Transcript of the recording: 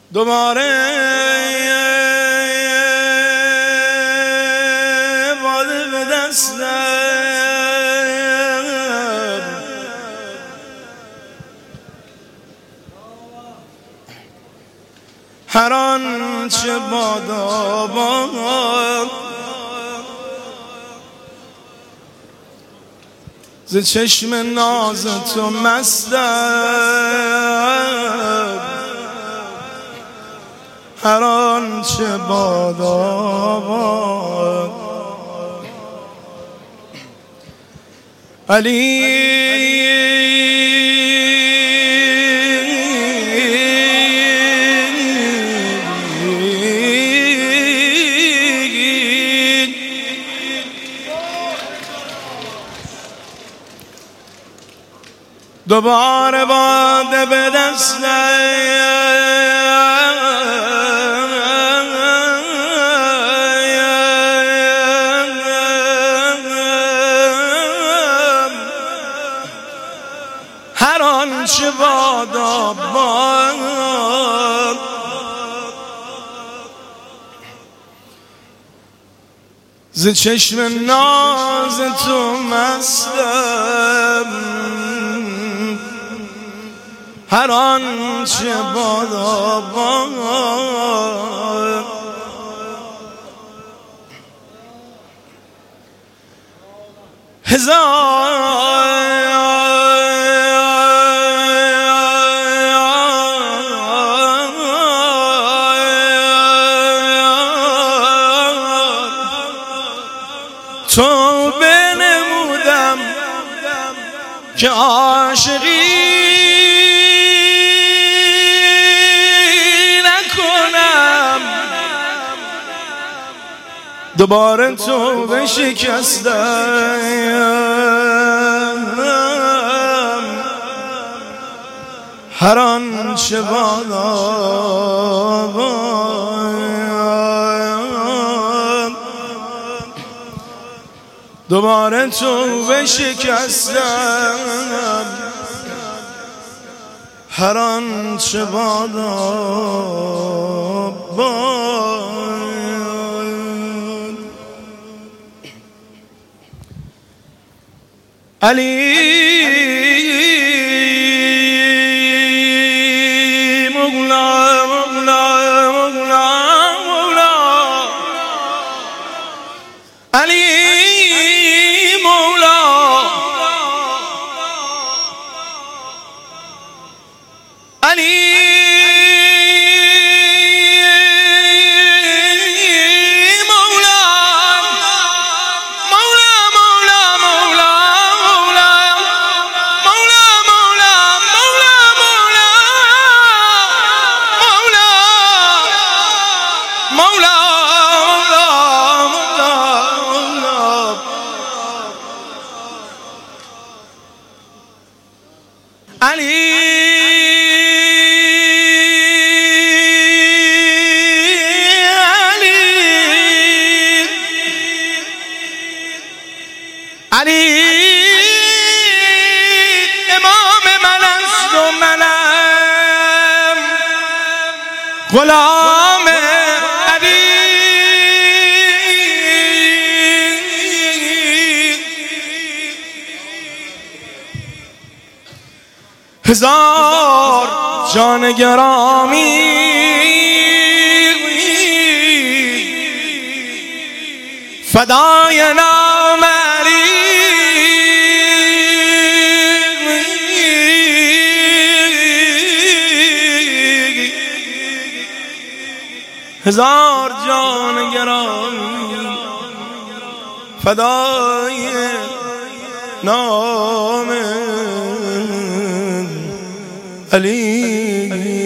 دوباره باده به دستم، هر آنچه بادا باد ز چشم ناز تو مستم، هر آنچه بادا باد علی دوباره باده به دستم، هر آنچه بادا باد ز چشم ناز تو مستم، هر آنچه بادا باد تو بنمودم که عاشقی نکنم، دوباره تو بشکستم، هر آنچه بادا دوباره تو بشکستم، هر آنچه بادا باد علی مولا مولا مولا مولا علی مولا علی علی امام من است و منم غلام علی، هزار جان گرامی فدای نام علی، هزار جان گرامی فدای نام علی.